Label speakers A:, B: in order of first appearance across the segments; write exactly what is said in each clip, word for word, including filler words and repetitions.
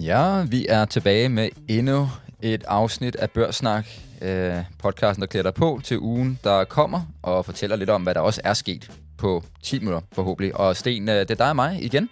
A: Ja, vi er tilbage med endnu et afsnit af Børssnak, øh, podcasten, der klæder dig på til ugen, der kommer, og fortæller lidt om, hvad der også er sket på ti minutter, forhåbentlig. Og Sten, det er dig og mig igen.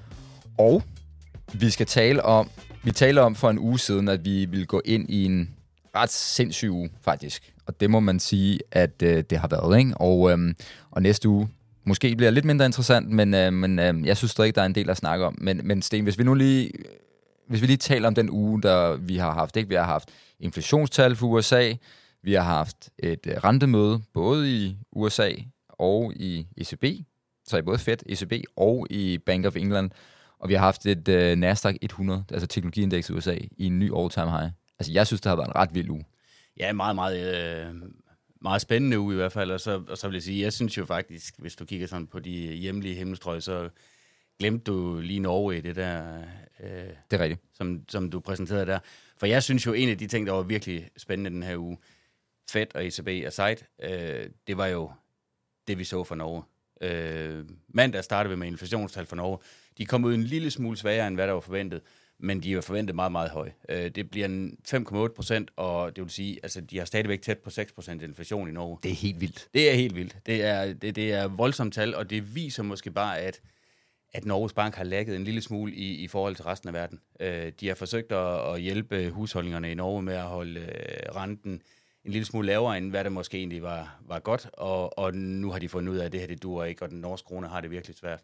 A: Og vi skal tale om, vi taler om for en uge siden, at vi vil gå ind i en ret sindssyg uge, faktisk. Og det må man sige, at øh, det har været, ikke? Og, øh, og næste uge måske bliver lidt mindre interessant, men, øh, men øh, jeg synes stadig, der er en del at snakke om. Men, men Sten, hvis vi nu lige... Hvis vi lige taler om den uge, der vi har haft, ikke? Vi har haft inflationstal for U S A, vi har haft et uh, rentemøde både i U S A og i E C B, så i både Fed, E C B og i Bank of England, og vi har haft et uh, Nasdaq hundrede, altså teknologiindeks i U S A, i en ny all-time high. Altså jeg synes, det har været en ret vild uge.
B: Ja, meget, meget, øh, meget spændende uge i hvert fald, og så, og så vil jeg sige, jeg synes jo faktisk, hvis du kigger sådan på de hjemlige himmelstrøg, så glemte du lige Norge i det der, øh,
A: det er rigtigt.
B: Som, som du præsenterede der. For jeg synes jo, en af de ting, der var virkelig spændende den her uge, Fed og E C B aside, øh, det var jo det, vi så for Norge. Øh, mandag startede vi med inflationstal for Norge. De kom ud en lille smule svagere, end hvad der var forventet, men de er forventet meget, meget høj. Øh, det bliver en fem komma otte procent, og det vil sige, altså de har stadigvæk tæt på seks procent inflation i Norge.
A: Det er helt vildt.
B: Det er helt vildt. Det er, det, det er voldsomt tal, og det viser måske bare, at at Norges Bank har lægget en lille smule i, i forhold til resten af verden. Øh, de har forsøgt at, at hjælpe husholdningerne i Norge med at holde øh, renten en lille smule lavere, end hvad det måske egentlig var, var godt, og, og nu har de fundet ud af, at det her det duer ikke, og den norske krone har det virkelig svært.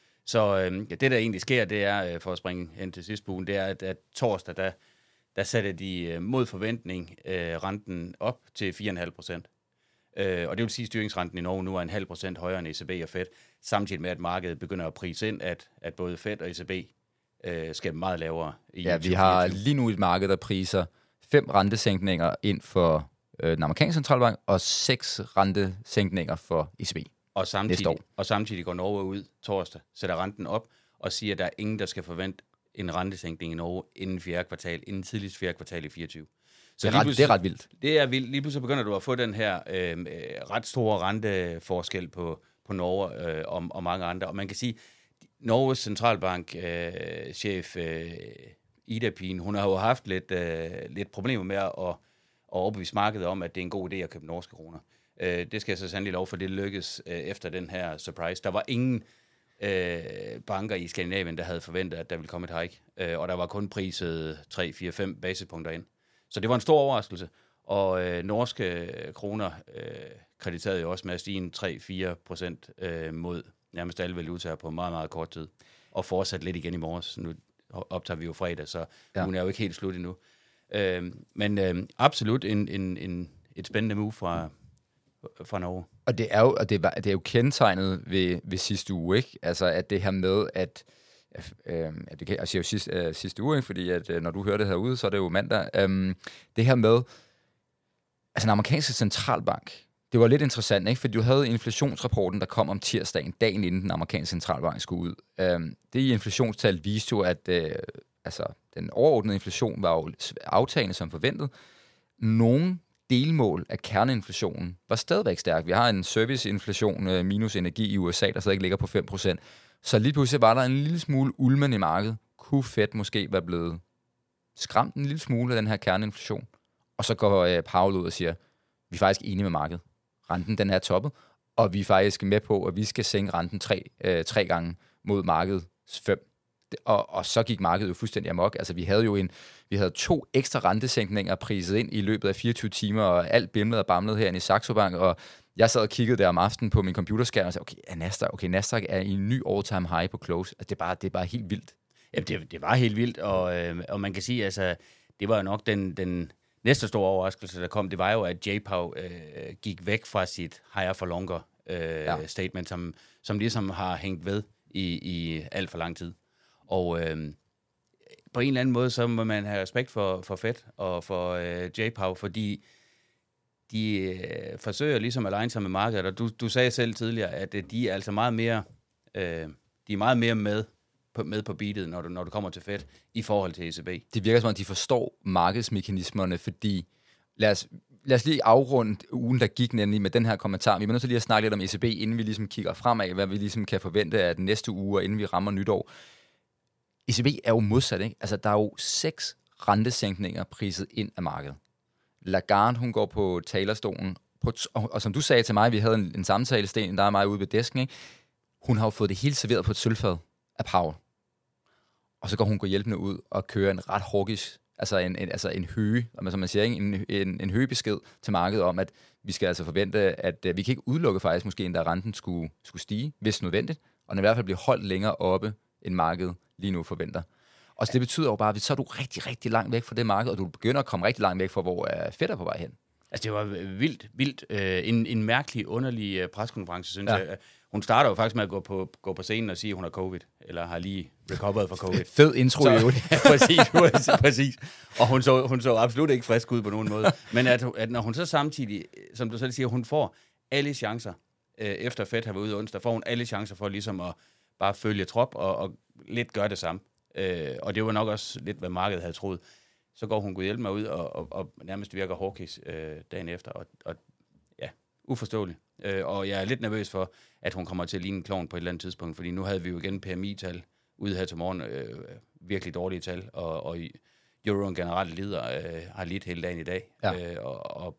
B: Så øh, det, der egentlig sker, det er, øh, for at springe hen til sidste ugen, det er, at, at torsdag, der, der sætter de øh, mod forventning øh, renten op til fire komma fem procent. Øh, og det vil sige, at styringsrenten i Norge nu er en halv procent højere end E C B og Fed, samtidig med, at markedet begynder at prise ind, at, at både Fed og E C B øh, skal meget lavere. I
A: ja, vi har lige nu et marked, der priser fem rentesænkninger ind for øh, den amerikanske centralbank, og seks rentesænkninger for E C B
B: og samtidig, og samtidig går Norge ud torsdag, sætter renten op og siger, at der er ingen, der skal forvente en rentesænkning i Norge inden fjerde kvartal, inden tidligst fjerde kvartal i fireogtyve.
A: Så det er, ret, det er ret vildt.
B: Det er vildt. Lige pludselig begynder du at få den her øh, ret store renteforskel på, på Norge øh, og, og mange andre. Og man kan sige, Norges centralbank-chef øh, øh, Ida Pien, hun har jo haft lidt, øh, lidt problemer med at, at overbevise markedet om, at det er en god idé at købe norske kroner. Øh, det skal jeg så sandelig lov for, det lykkes øh, efter den her surprise. Der var ingen øh, banker i Skandinavien, der havde forventet, at der ville komme et hike. Øh, og der var kun priset tre, fire, fem basispunkter ind. Så det var en stor overraskelse, og øh, norske kroner øh, krediterede jo også med at stige tre til fire procent øh, mod nærmest alle valutaer på meget, meget kort tid, og fortsat lidt igen i morges. Nu optager vi jo fredag, så ja. Hun er jo ikke helt slut endnu. Øh, men øh, absolut en, en, en, et spændende move fra, fra Norge.
A: Og det er jo, og det var, det er jo kendetegnet ved, ved sidste uge, ikke? Altså at det her med, at Øh, det kan, jeg siger jo sidste, øh, sidste uge, fordi at, øh, når du hører det herude, så er det jo mandag. Øh, det her med, altså den amerikanske centralbank, det var lidt interessant, ikke? Fordi du havde inflationsrapporten, der kom om tirsdagen, dagen inden den amerikanske centralbank skulle ud. Øh, det i inflationstal viste jo, at øh, altså, den overordnede inflation var jo aftagende som forventet. Nogle delmål af kerneinflationen var stadigvæk stærk. Vi har en serviceinflation øh, minus energi i U S A, der stadig ligger på fem procent. Så lige pludselig var der en lille smule ulmen i markedet. Kunne Fed måske være blevet skræmt en lille smule af den her kerneinflation? Og så går øh, Powell ud og siger, vi er faktisk enige med markedet. Renten den er toppet, og vi er faktisk med på, at vi skal sænke renten tre, øh, tre gange mod markedets fem. Og, og så gik markedet jo fuldstændig amok. Altså vi havde jo en, vi havde to ekstra rentesænkninger priset ind i løbet af fireogtyve timer, og alt bimlede og bamlede herinde i Saxo Bank, og jeg sad og kiggede der om aftenen på min computerskærm og sagde, okay, er Nasdaq, okay, Nasdaq er i en ny all-time high på close. Altså, det er bare, det er bare helt vildt.
B: Ja, det, det var helt vildt, og, øh, og man kan sige, altså, det var jo nok den, den næste store overraskelse, der kom, det var jo, at J-Pow øh, gik væk fra sit higher for longer øh, ja. statement, som, som ligesom har hængt ved i, i alt for lang tid. Og øh, på en eller anden måde, så må man have respekt for, for Fed og for øh, J-Pow, fordi de øh, forsøger ligesom at align sig med markedet, og du, du sagde selv tidligere, at øh, de er altså meget mere, øh, de er meget mere med på, med på beatet, når du, når du kommer til Fed, i forhold til E C B.
A: Det virker som om, de forstår markedsmekanismerne, fordi lad os, lad os lige afrunde ugen, der gik nemlig med den her kommentar. Vi er nødt til lige at snakke lidt om E C B, inden vi ligesom kigger fremad, hvad vi ligesom kan forvente af den næste uge, og inden vi rammer nytår. E C B er jo modsat, ikke? Altså, der er jo seks rentesænkninger priset ind af markedet. Lagarde, hun går på talerstolen, på t- og, og som du sagde til mig, vi havde en, en samtale, Sten, der er mig ude ved disken, ikke? Hun har jo fået det hele serveret på et sølvfad af Powell. Og så går hun gå hjælpende ud og kører en ret hawkish, altså en, en, altså en høge, som man siger, en, en, en høgebesked til markedet om, at vi skal altså forvente, at uh, vi kan ikke udelukke faktisk måske, at renten skulle, skulle stige, hvis nødvendigt, og den i hvert fald bliver holdt længere oppe, end markedet lige nu forventer. Og så det betyder jo bare, at så er du rigtig, rigtig langt væk fra det marked, og du begynder at komme rigtig langt væk fra, hvor uh, Fed er på vej hen.
B: Altså, det var vildt, vildt. Øh, en, en mærkelig, underlig øh, preskonference, synes
A: ja.
B: jeg. Hun starter jo faktisk med at gå på, gå på scenen og sige, at hun har covid, eller har lige recovered fra covid.
A: Fed intro, jo.
B: Ja, præcis, præcis. Og hun så, hun så absolut ikke frisk ud på nogen måde. Men at, at når hun så samtidig, som du selv siger, hun får alle chancer, øh, efter Fed har været ude onsdag, får hun alle chancer for ligesom at bare følge trop og, og lidt gøre det samme. Øh, og det var nok også lidt, hvad markedet havde troet. Så går hun gudhjælp mig ud og, og, og nærmest virker hawkish øh, dagen efter. Og, og ja, uforståeligt. Øh, og jeg er lidt nervøs for, at hun kommer til at ligne en klovn på et eller andet tidspunkt, fordi nu havde vi jo igen P M I-tal ude her til morgen, øh, virkelig dårlige tal, og, og euroen generelt lider, øh, har lidt hele dagen i dag. Ja. Øh, og, og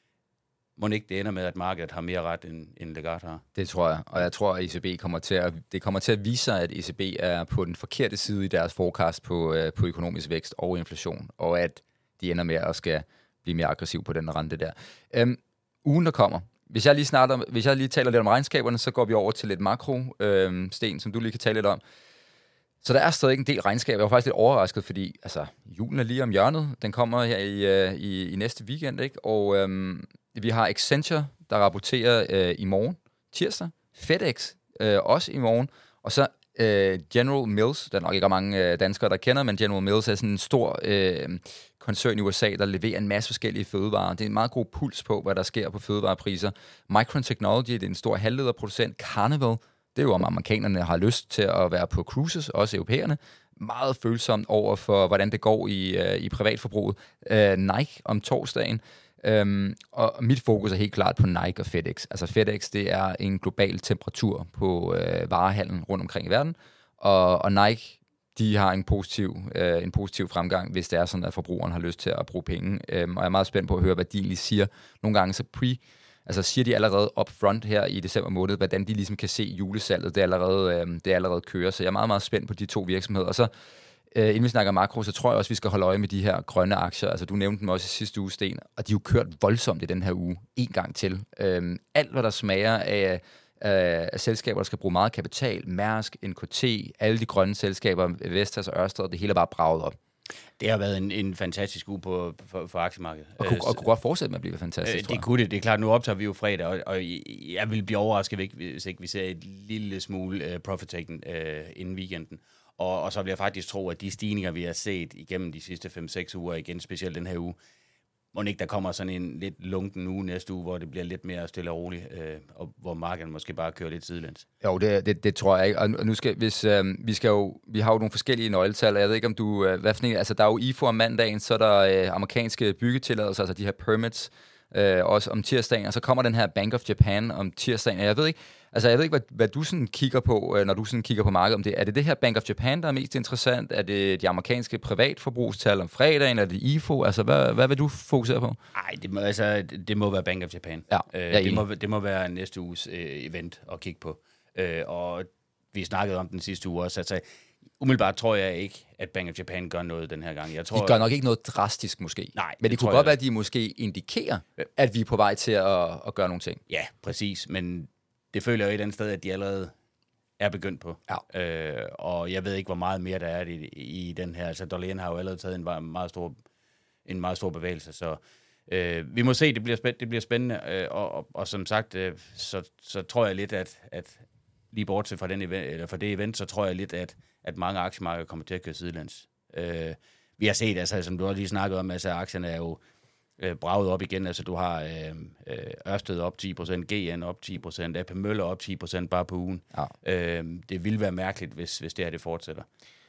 B: må ikke det ender med, at markedet har mere ret, end, end Lagarde har.
A: Det tror jeg, og jeg tror, at E C B kommer til at, det kommer til at vise sig, at E C B er på den forkerte side i deres forecast på, øh, på økonomisk vækst og inflation, og at de ender med at skal blive mere aggressiv på den rente der. Øhm, ugen, der kommer, hvis jeg lige snakker, hvis jeg lige taler lidt om regnskaberne, så går vi over til lidt makro, øh, Sten, som du lige kan tale lidt om. Så der er stadig en del regnskab. Jeg var faktisk lidt overrasket, fordi altså, julen er lige om hjørnet. Den kommer her i, i, i næste weekend, ikke? Og øhm, vi har Accenture, der rapporterer øh, i morgen, tirsdag. FedEx øh, også i morgen. Og så øh, General Mills, der er nok ikke mange øh, danskere, der kender, men General Mills er sådan en stor øh, koncern i U S A, der leverer en masse forskellige fødevarer. Det er en meget god puls på, hvad der sker på fødevarepriser. Micron Technology, det er en stor halvlederproducent. Carnival, det er jo om amerikanerne har lyst til at være på cruises, også europæerne. Meget følsomt over for, hvordan det går i, uh, i privatforbruget. Uh, Nike om torsdagen. Um, og mit fokus er helt klart på Nike og FedEx. Altså FedEx, det er en global temperatur på uh, varehandlen rundt omkring i verden. Og, og Nike, de har en positiv, uh, en positiv fremgang, hvis det er sådan, at forbrugeren har lyst til at bruge penge. Um, og jeg er meget spændt på at høre, hvad de egentlig siger. Nogle gange så pre Altså siger de allerede up front her i december måned, hvordan de ligesom kan se julesalget, det er allerede, øh, det er allerede kører. Så jeg er meget, meget spændt på de to virksomheder. Og så, øh, inden vi snakker makro, så tror jeg også, vi skal holde øje med de her grønne aktier. Altså du nævnte dem også i sidste uge, Sten, og de er jo kørt voldsomt i den her uge, en gang til. Øh, alt, hvad der smager af, af, af selskaber, der skal bruge meget kapital, Mærsk, N K T, alle de grønne selskaber, Vestas og Ørsted, det hele er bare braget op.
B: Det har været en, en fantastisk uge på, for, for aktiemarkedet.
A: Og kunne, og kunne godt fortsætte med at blive fantastisk,
B: øh, Det kunne det. Det er klart, nu optager vi jo fredag, og, og jeg vil blive overrasket, hvis ikke vi ser et lille smule uh, profit-taking uh, inden weekenden. Og, og så vil jeg faktisk tro, at de stigninger, vi har set igennem de sidste fem seks uger, igen specielt den her uge, må ikke der kommer sådan en lidt lunken uge næste uge, hvor det bliver lidt mere stille og roligt, øh, og hvor markedet måske bare kører lidt sidelæns.
A: Jo, det, det, det tror jeg ikke. Og nu skal, hvis, øh, vi, skal jo, vi har jo nogle forskellige nøgletal, og jeg ved ikke, om du... Øh, hvad for en, altså, der er jo I F O om mandagen, så er der øh, amerikanske byggetilladelser, altså de her permits, øh, også om tirsdagen, og så kommer den her Bank of Japan om tirsdagen, og jeg ved ikke, altså, jeg ved ikke hvad, hvad du sådan kigger på, øh, når du sådan kigger på markedet om det. Er det det her Bank of Japan, der er mest interessant? Er det de amerikanske privatforbrugstal om fredagen? Er det I F O? Altså, hvad, hvad vil du fokusere på?
B: Nej, det må, altså, det må være Bank of Japan.
A: Ja,
B: øh, det, må, det må være næste uges øh, event at kigge på. Øh, og vi snakkede om den sidste uge også, altså umiddelbart tror jeg ikke, at Bank of Japan gør noget den her gang. Jeg tror,
A: de gør nok ikke noget drastisk måske.
B: Nej,
A: men det, det kunne godt være, at de måske indikerer, at vi er på vej til at, at gøre nogle ting.
B: Ja, præcis. Men det føler jeg jo et eller andet sted, at de allerede er begyndt på.
A: Ja.
B: Øh, og jeg ved ikke, hvor meget mere der er i, i den her. Altså, Dollarien har jo allerede taget en meget stor, en meget stor bevægelse, så øh, vi må se, det bliver, spænd- det bliver spændende. Øh, og, og, og som sagt, øh, så, så tror jeg lidt, at, at lige bortset fra, den event, eller fra det event, så tror jeg lidt, at, at mange aktiemarkeder kommer til at køre sidelands. Øh, vi har set, altså, som du også lige snakkede om, altså aktierne er jo øh, braget op igen. Altså du har øh, øh, Ørsted op ti procent, G N op ti procent, A P Møller op ti procent bare på ugen. Ja. Øh, det ville være mærkeligt, hvis, hvis det her det fortsætter.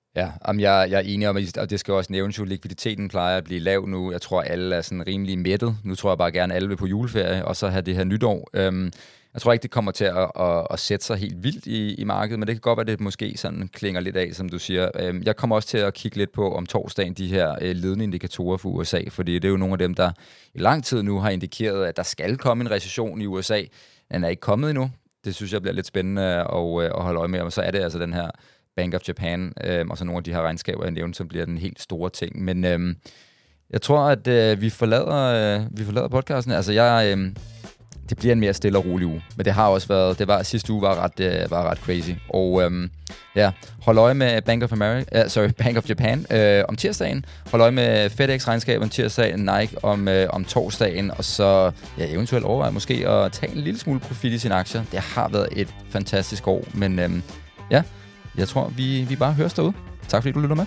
A: Ja, om jeg, jeg er enig om, og det skal også nævnes jo, likviditeten plejer at blive lav nu. Jeg tror, alle er sådan rimelig mættet. Nu tror jeg bare gerne, alle vil på juleferie, og så have det her nytår. Øhm, jeg tror ikke, det kommer til at, at, at sætte sig helt vildt i, i markedet, men det kan godt være, at det måske sådan klinger lidt af, som du siger. Øhm, jeg kommer også til at kigge lidt på om torsdagen de her øh, ledende indikatorer for U S A, fordi det er jo nogle af dem, der i lang tid nu har indikeret, at der skal komme en recession i U S A. Den er ikke kommet endnu. Det synes jeg bliver lidt spændende at, at holde øje med, og så er det altså den her Bank of Japan, øh, og så nogle af de her regnskaber, jeg nævnte, som bliver den helt store ting. Men øh, jeg tror, at øh, vi, forlader, øh, vi forlader podcasten. Altså, jeg, øh, det bliver en mere stille og rolig uge. Men det har også været, det var, sidste uge var ret, øh, var ret crazy. Og øh, ja, hold øje med Bank of America, uh, sorry, Bank of Japan øh, om tirsdagen. Hold øje med FedEx-regnskab om tirsdagen, Nike om, øh, om torsdagen, og så ja, eventuelt overveje måske at tage en lille smule profit i sine aktier. Det har været et fantastisk år, men øh, ja, jeg tror, vi, vi bare høres derude. Tak fordi du lytter med.